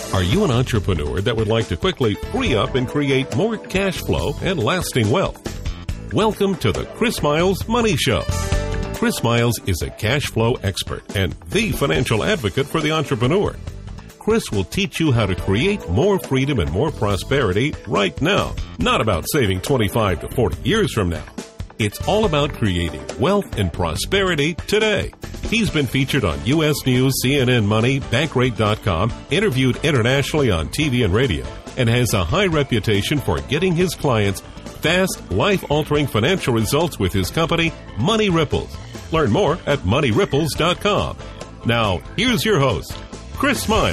Are you an entrepreneur that would like to quickly free up and create more cash flow and lasting wealth? Welcome to the Chris Miles Money Show. Chris Miles is a cash flow expert and the financial advocate for the entrepreneur. Chris will teach you how to create more freedom and more prosperity right now. Not about saving 25 to 40 years from now. It's all about creating wealth and prosperity today. He's been featured on U.S. News, CNN Money, Bankrate.com, interviewed internationally on TV and radio, and has a high reputation for getting his clients fast, life-altering financial results with his company, Money Ripples. Learn more at MoneyRipples.com. Now, here's your host, Chris Miles.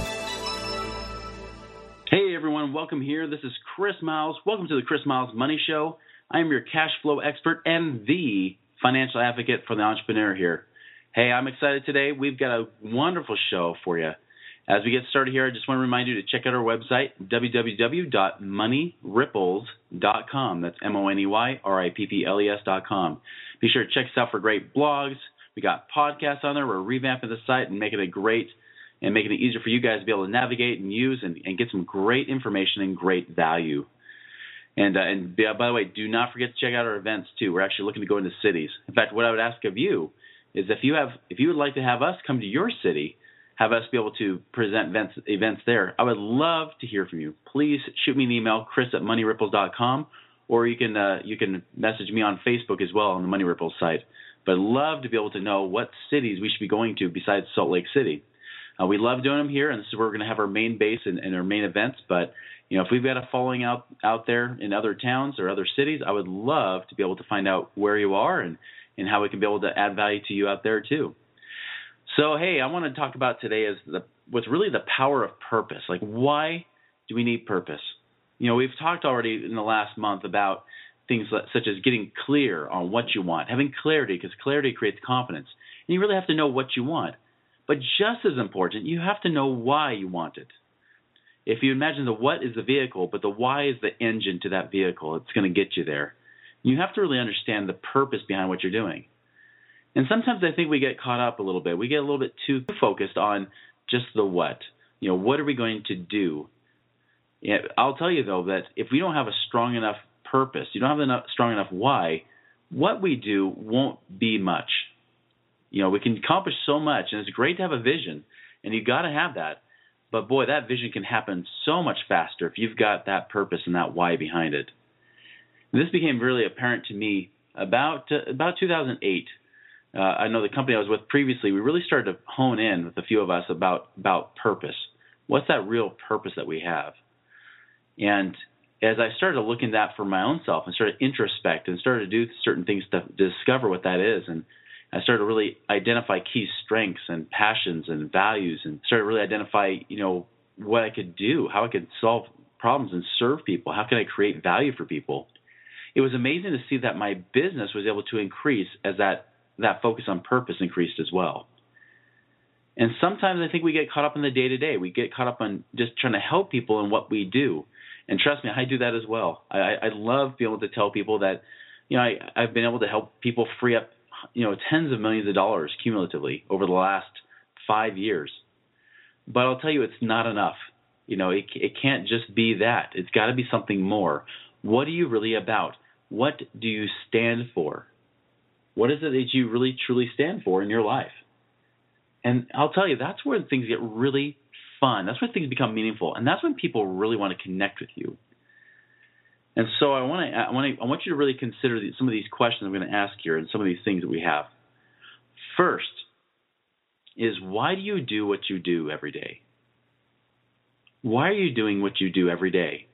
Hey, everyone. Welcome here. This is Chris Miles. Welcome to the Chris Miles Money Show. I am your cash flow expert and the financial advocate for the entrepreneur here. Hey, I'm excited today. We've got a wonderful show for you. As we get started here, I just want to remind you to check out our website, www.moneyripples.com. That's MoneyRipples.com. Be sure to check us out for great blogs. We got podcasts on there. We're revamping the site and making it great and making it easier for you guys to be able to navigate and use and get some great information and great value. And by the way, do not forget to check out our events too. We're actually looking to go into cities. In fact, what I would ask of you is if you would like to have us come to your city, have us be able to present events there, I would love to hear from you. Please shoot me an email, chris@moneyripples.com, or you can message me on Facebook as well on the Money Ripples site. But I'd love to be able to know what cities we should be going to besides Salt Lake City. We love doing them here, and this is where we're going to have our main base and our main events. But if we've got a following out there in other towns or other cities, I would love to be able to find out where you are and how we can be able to add value to you out there too. So, hey, I want to talk about today is what's really the power of purpose. Like, why do we need purpose? We've talked already in the last month about things such as getting clear on what you want, having clarity, because clarity creates confidence. And you really have to know what you want. But just as important, you have to know why you want it. If you imagine the what is the vehicle, but the why is the engine to that vehicle, it's going to get you there. You have to really understand the purpose behind what you're doing. And sometimes I think we get caught up a little bit. We get a little bit too focused on just the what. What are we going to do? I'll tell you, though, that if we don't have a strong enough purpose, you don't have a strong enough why, what we do won't be much. We can accomplish so much, and it's great to have a vision, and you've got to have that. But, boy, that vision can happen so much faster if you've got that purpose and that why behind it. And this became really apparent to me about 2008. I know the company I was with previously, we really started to hone in with a few of us about purpose. What's that real purpose that we have? And as I started to look into that for my own self and started to introspect and started to do certain things to discover what that is, and I started to really identify key strengths and passions and values and started to really identify, what I could do, how I could solve problems and serve people, how can I create value for people. It was amazing to see that my business was able to increase as that focus on purpose increased as well. And sometimes I think we get caught up in the day-to-day. We get caught up on just trying to help people in what we do. And trust me, I do that as well. I love being able to tell people that, I've been able to help people free up tens of millions of dollars cumulatively over the last 5 years. But I'll tell you, it's not enough. It can't just be that. It's got to be something more. What are you really about? What do you stand for? What is it that you really, truly stand for in your life? And I'll tell you, that's where things get really fun. That's when things become meaningful. And that's when people really want to connect with you. And so I want you to really consider some of these questions I'm going to ask here and some of these things that we have. First is, why do you do what you do every day? Why are you doing what you do every day?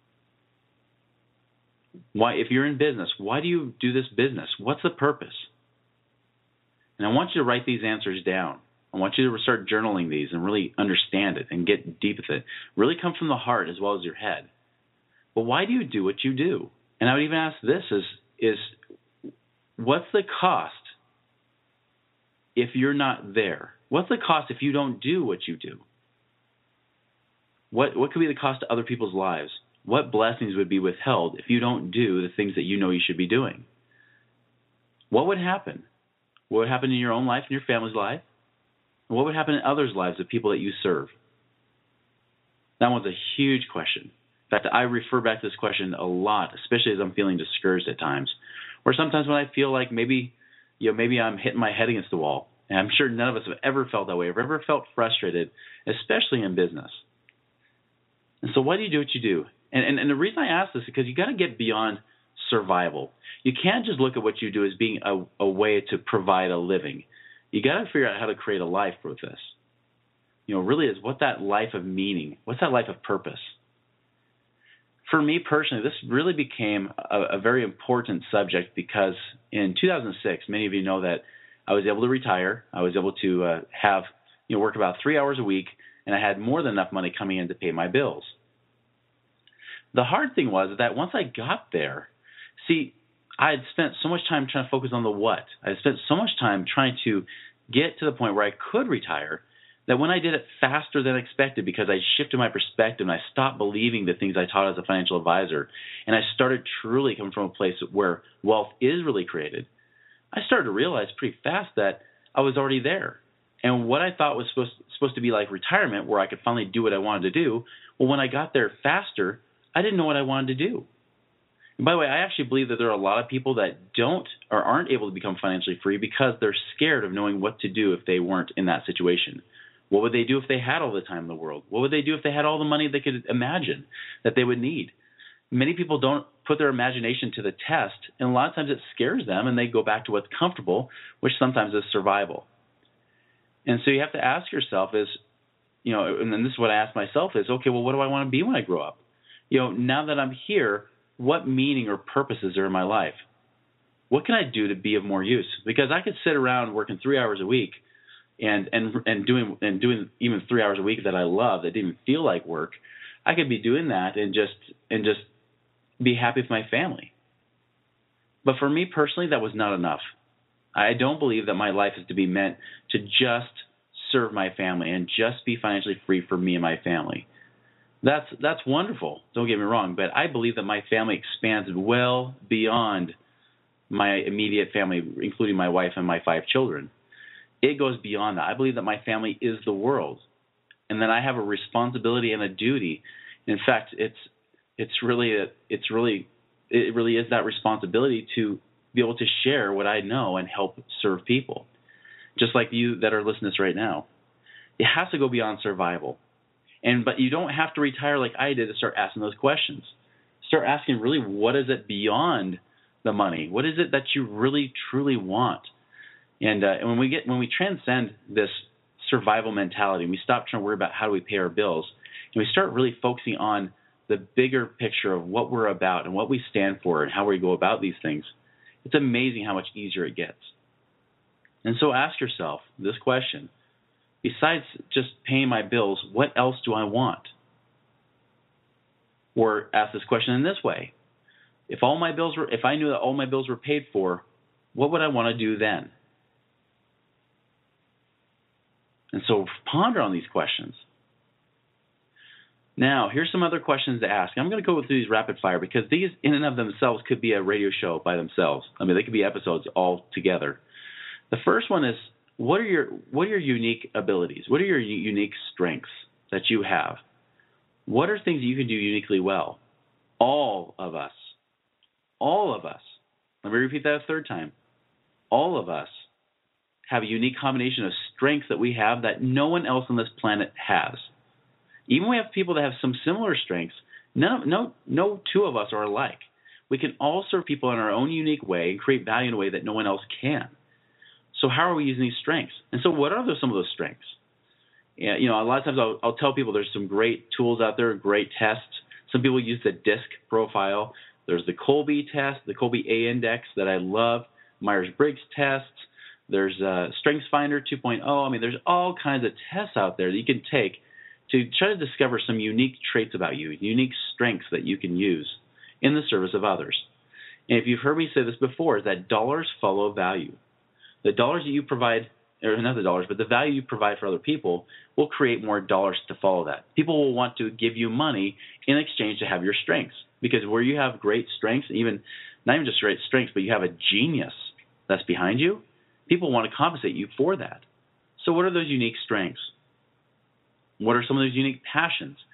Why, if you're in business, why do you do this business? What's the purpose? And I want you to write these answers down. I want you to start journaling these and really understand it and get deep with it. Really come from the heart as well as your head. But why do you do what you do? And I would even ask this is what's the cost if you're not there? What's the cost if you don't do what you do? What could be the cost to other people's lives? What blessings would be withheld if you don't do the things that you know you should be doing? What would happen? What would happen in your own life, in your family's life? And what would happen in others' lives, of people that you serve? That one's a huge question. In fact, I refer back to this question a lot, especially as I'm feeling discouraged at times, or sometimes when I feel like maybe I'm hitting my head against the wall. And I'm sure none of us have ever felt that way, or ever felt frustrated, especially in business. And so why do you do what you do? And the reason I ask this is because you got to get beyond survival. You can't just look at what you do as being a way to provide a living. You got to figure out how to create a life with this. Really is what's that life of meaning? What's that life of purpose? For me personally, this really became a very important subject because in 2006, many of you know that I was able to retire. I was able to work about 3 hours a week, and I had more than enough money coming in to pay my bills. The hard thing was that once I got there, I had spent so much time trying to focus on the what. I had spent so much time trying to get to the point where I could retire that when I did it faster than expected because I shifted my perspective and I stopped believing the things I taught as a financial advisor, and I started truly coming from a place where wealth is really created, I started to realize pretty fast that I was already there. And what I thought was supposed to be like retirement, where I could finally do what I wanted to do, well, when I got there faster, I didn't know what I wanted to do. And by the way, I actually believe that there are a lot of people that don't or aren't able to become financially free because they're scared of knowing what to do if they weren't in that situation. What would they do if they had all the time in the world? What would they do if they had all the money they could imagine that they would need? Many people don't put their imagination to the test, and a lot of times it scares them, and they go back to what's comfortable, which sometimes is survival. And so you have to ask yourself and then this is what I ask myself is, okay, well, what do I want to be when I grow up? Now that I'm here, what meaning or purpose is there in my life? What can I do to be of more use? Because I could sit around working 3 hours a week and doing even 3 hours a week that I love, that didn't even feel like work. I could be doing that and just be happy with my family. But for me personally, that was not enough. I don't believe that my life is to be meant to just serve my family and just be financially free for me and my family. That's wonderful, don't get me wrong, but I believe that my family expands well beyond my immediate family, including my wife and my 5 children. It goes beyond that. I believe that my family is the world, and that I have a responsibility and a duty. In fact, it really is that responsibility to be able to share what I know and help serve people, just like you that are listening to this right now. It has to go beyond survival. But you don't have to retire like I did to start asking those questions. Start asking really, what is it beyond the money? What is it that you really truly want? And when we transcend this survival mentality, and we stop trying to worry about how do we pay our bills, and we start really focusing on the bigger picture of what we're about and what we stand for and how we go about these things, it's amazing how much easier it gets. And so ask yourself this question. Besides just paying my bills, what else do I want? Or ask this question in this way. If I knew that all my bills were paid for, what would I want to do then? And so ponder on these questions. Now, here's some other questions to ask. I'm going to go through these rapid fire because these in and of themselves could be a radio show by themselves. I mean, they could be episodes all together. The first one is, what are your unique abilities? What are your unique strengths that you have? What are things that you can do uniquely well? All of us, let me repeat that a third time. All of us have a unique combination of strengths that we have that no one else on this planet has. Even we have people that have some similar strengths, no two of us are alike. We can all serve people in our own unique way and create value in a way that no one else can. So how are we using these strengths? And so what are some of those strengths? Yeah, a lot of times I'll tell people there's some great tools out there, great tests. Some people use the DISC profile. There's the Kolbe test, the Kolbe A index that I love, Myers-Briggs tests. There's StrengthsFinder 2.0. I mean, there's all kinds of tests out there that you can take to try to discover some unique traits about you, unique strengths that you can use in the service of others. And if you've heard me say this before, is that dollars follow value. The dollars that you provide, or not the dollars, but the value you provide for other people will create more dollars to follow that. People will want to give you money in exchange to have your strengths, because where you have great strengths, not even just great strengths, but you have a genius that's behind you, people want to compensate you for that. So what are those unique strengths? What are some of those unique passions?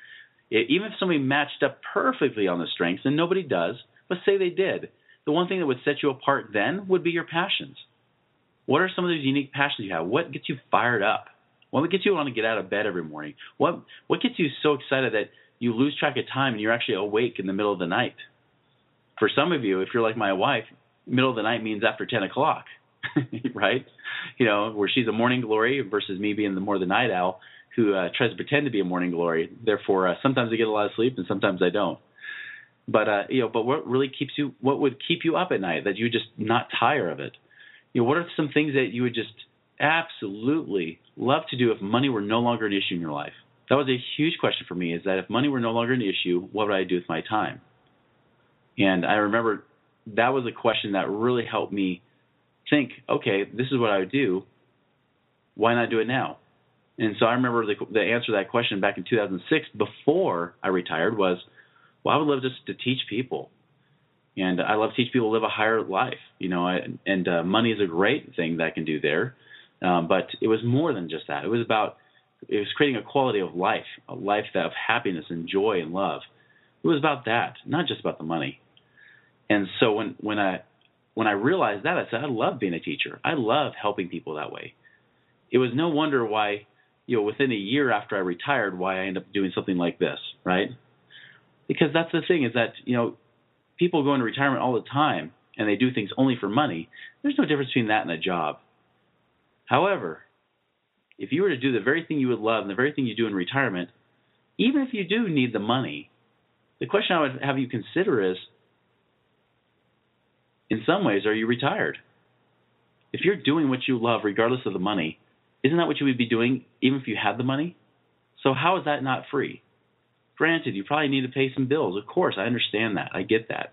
Even if somebody matched up perfectly on the strengths, and nobody does, but say they did, the one thing that would set you apart then would be your passions. What are some of those unique passions you have? What gets you fired up? What gets you want to get out of bed every morning? What gets you so excited that you lose track of time and you're actually awake in the middle of the night? For some of you, if you're like my wife, middle of the night means after 10 o'clock, right? Where she's a morning glory versus me being more the night owl who tries to pretend to be a morning glory. Therefore, sometimes I get a lot of sleep and sometimes I don't. But but what would keep you up at night that you would just not tire of it? What are some things that you would just absolutely love to do if money were no longer an issue in your life? That was a huge question for me, is that if money were no longer an issue, what would I do with my time? And I remember that was a question that really helped me think, okay, this is what I would do. Why not do it now? And so I remember the answer to that question back in 2006 before I retired was, well, I would love just to teach people. And I love to teach people to live a higher life, and money is a great thing that I can do there. But it was more than just that. It was creating a quality of life, a life of happiness and joy and love. It was about that, not just about the money. And so when I realized that, I said, I love being a teacher. I love helping people that way. It was no wonder why, within a year after I retired, why I ended up doing something like this, right? Because that's the thing is that, people go into retirement all the time and they do things only for money. There's no difference between that and a job. However, if you were to do the very thing you would love and the very thing you do in retirement, even if you do need the money, the question I would have you consider is, in some ways, are you retired? If you're doing what you love regardless of the money, isn't that what you would be doing even if you had the money? So how is that not free? Granted, you probably need to pay some bills. Of course, I understand that. I get that.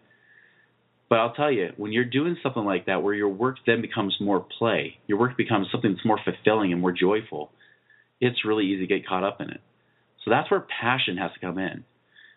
But I'll tell you, when you're doing something like that where your work then becomes more play, your work becomes something that's more fulfilling and more joyful, it's really easy to get caught up in it. So that's where passion has to come in.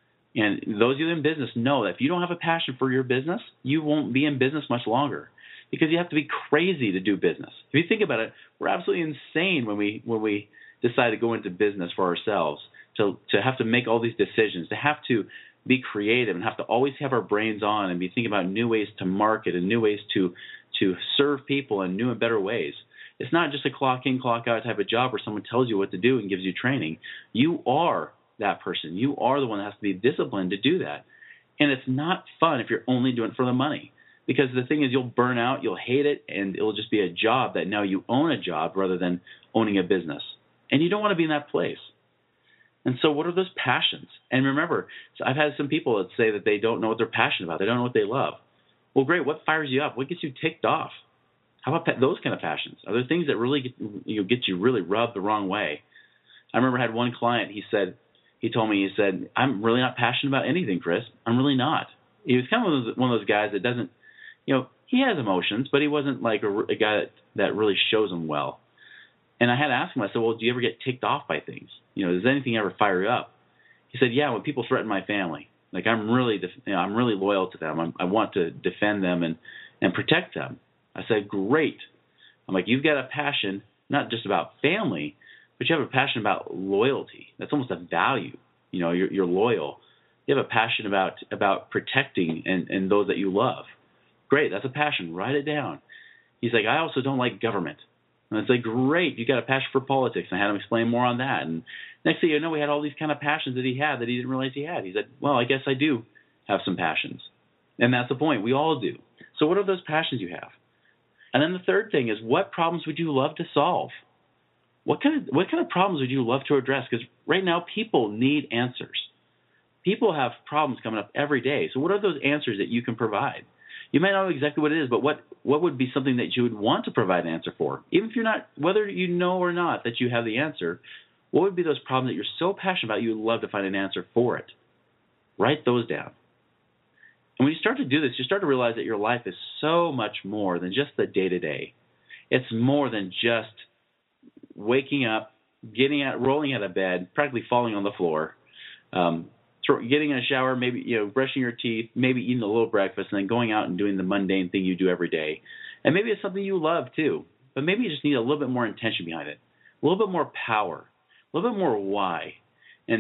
And those of you in business know that if you don't have a passion for your business, you won't be in business much longer because you have to be crazy to do business. If you think about it, we're absolutely insane when we decide to go into business for ourselves, to have to make all these decisions, to have to be creative and have to always have our brains on and be thinking about new ways to market and new ways to serve people in new and better ways. It's not just a clock in, clock out type of job where someone tells you what to do and gives you training. You are that person. You are the one that has to be disciplined to do that. And it's not fun if you're only doing it for the money. Because the thing is, you'll burn out, you'll hate it, and it'll just be a job that now you own a job rather than owning a business. And you don't want to be in that place. And so what are those passions? And remember, so I've had some people that say that they don't know what they're passionate about. They don't know what they love. Well, great. What fires you up? What gets you ticked off? How about those kind of passions? Are there things that really get you really rubbed the wrong way? I remember I had one client, he told me, I'm really not passionate about anything, Chris. I'm really not. He was kind of one of those guys that doesn't, he has emotions, but he wasn't like a guy that really shows them well. And I had to ask him, I said, well, do you ever get ticked off by things? Does anything ever fire you up? He said, yeah, when people threaten my family. Like I'm really loyal to them. I want to defend them and protect them. I said, great. I'm like, you've got a passion, not just about family, but you have a passion about loyalty. That's almost a value. You're loyal. You have a passion about protecting and those that you love. Great, that's a passion. Write it down. He's like, I also don't like government. And it's like, great, you got a passion for politics. And I had him explain more on that. And next thing you know, we had all these kind of passions that he didn't realize he had. He said, well, I guess I do have some passions. And that's the point. We all do. So what are those passions you have? And then the third thing is, what problems would you love to solve? What kind of problems would you love to address? Because right now, people need answers. People have problems coming up every day. So what are those answers that you can provide? You might not know exactly what it is, but what would be something that you would want to provide an answer for? Even if you're not, whether you know or not that you have the answer, what would be those problems that you're so passionate about you would love to find an answer for it? Write those down. And when you start to do this, you start to realize that your life is so much more than just the day-to-day. It's more than just waking up, rolling out of bed, practically falling on the floor, getting in a shower, maybe brushing your teeth, maybe eating a little breakfast, and then going out and doing the mundane thing you do every day. And maybe it's something you love too, but maybe you just need a little bit more intention behind it, a little bit more power, a little bit more why. And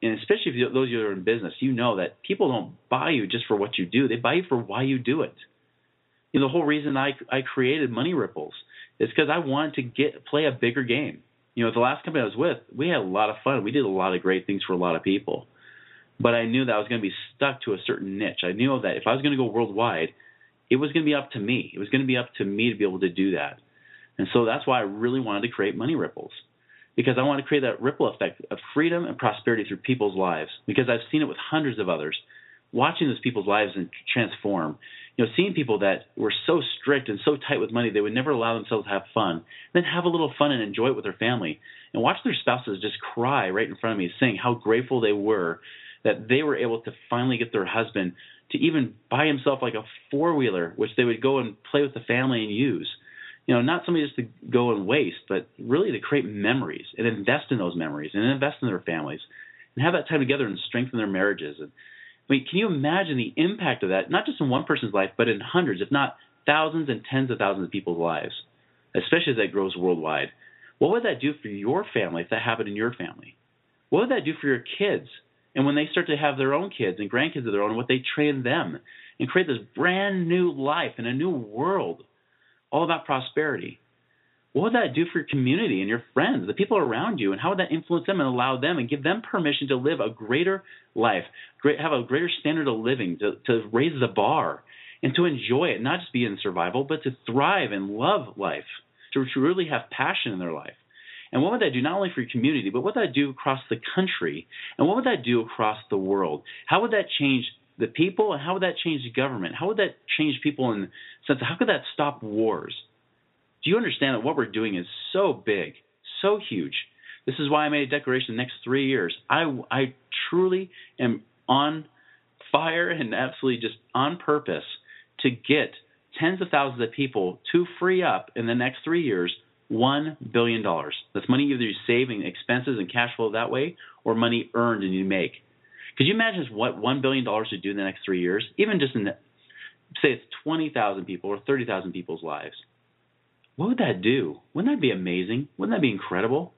and especially if those of you that are in business, you know that people don't buy you just for what you do. They buy you for why you do it. The whole reason I created Money Ripples is because I wanted to play a bigger game. The last company I was with, we had a lot of fun. We did a lot of great things for a lot of people. But I knew that I was going to be stuck to a certain niche. I knew that if I was going to go worldwide, it was going to be up to me. It was going to be up to me to be able to do that. And so that's why I really wanted to create Money Ripples, because I wanted to create that ripple effect of freedom and prosperity through people's lives, because I've seen it with hundreds of others, watching those people's lives and transform. Seeing people that were so strict and so tight with money, they would never allow themselves to have fun, then have a little fun and enjoy it with their family, and watch their spouses just cry right in front of me, saying how grateful they were that they were able to finally get their husband to even buy himself like a four-wheeler, which they would go and play with the family and use. Not somebody just to go and waste, but really to create memories and invest in those memories and invest in their families and have that time together and strengthen their marriages. And can you imagine the impact of that, not just in one person's life, but in hundreds, if not thousands and tens of thousands of people's lives, especially as that grows worldwide? What would that do for your family if that happened in your family? What would that do for your kids? And when they start to have their own kids and grandkids of their own, what they train them and create this brand new life and a new world all about prosperity? What would that do for your community and your friends, the people around you, and how would that influence them and allow them and give them permission to live a greater life, have a greater standard of living, to raise the bar and to enjoy it, not just be in survival, but to thrive and love life, to really have passion in their life? And what would that do not only for your community, but what would that do across the country? And what would that do across the world? How would that change the people, and how would that change the government? How would that change people in the sense of how could that stop wars? Do you understand that what we're doing is so big, so huge? This is why I made a declaration the next 3 years. I truly am on fire and absolutely just on purpose to get tens of thousands of people to free up in the next 3 years $1 billion. That's money either you save in expenses and cash flow that way, or money earned and you make. Could you imagine what $1 billion would do in the next 3 years? Even just in, say it's 20,000 people or 30,000 people's lives. What would that do? Wouldn't that be amazing? Wouldn't that be incredible?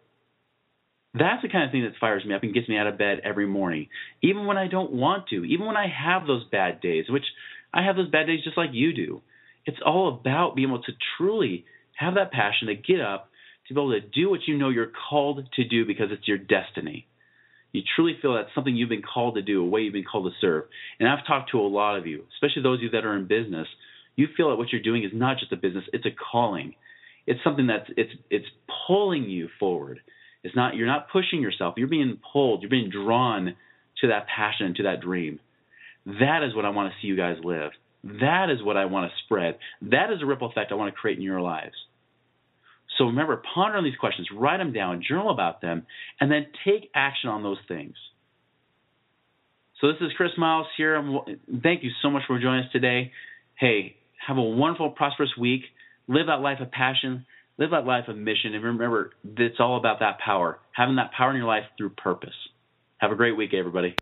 That's the kind of thing that fires me up and gets me out of bed every morning, even when I don't want to, even when I have those bad days, which I have those bad days just like you do. It's all about being able to truly have that passion to get up, to be able to do what you know you're called to do because it's your destiny. You truly feel that's something you've been called to do, a way you've been called to serve. And I've talked to a lot of you, especially those of you that are in business. You feel that what you're doing is not just a business, it's a calling. It's something that's it's pulling you forward. It's not, you're not pushing yourself. You're being pulled. You're being drawn to that passion, to that dream. That is what I want to see you guys live. That is what I want to spread. That is a ripple effect I want to create in your lives. So remember, ponder on these questions, write them down, journal about them, and then take action on those things. So this is Chris Miles here. Thank you so much for joining us today. Hey, have a wonderful, prosperous week. Live that life of passion. Live that life of mission. And remember, it's all about that power, having that power in your life through purpose. Have a great week, everybody.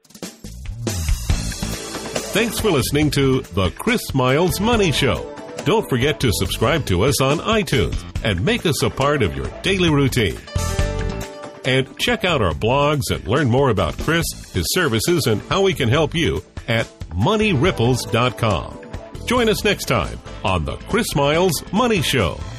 Thanks for listening to The Chris Miles Money Show. Don't forget to subscribe to us on iTunes and make us a part of your daily routine. And check out our blogs and learn more about Chris, his services, and how we can help you at moneyripples.com. Join us next time on The Chris Miles Money Show.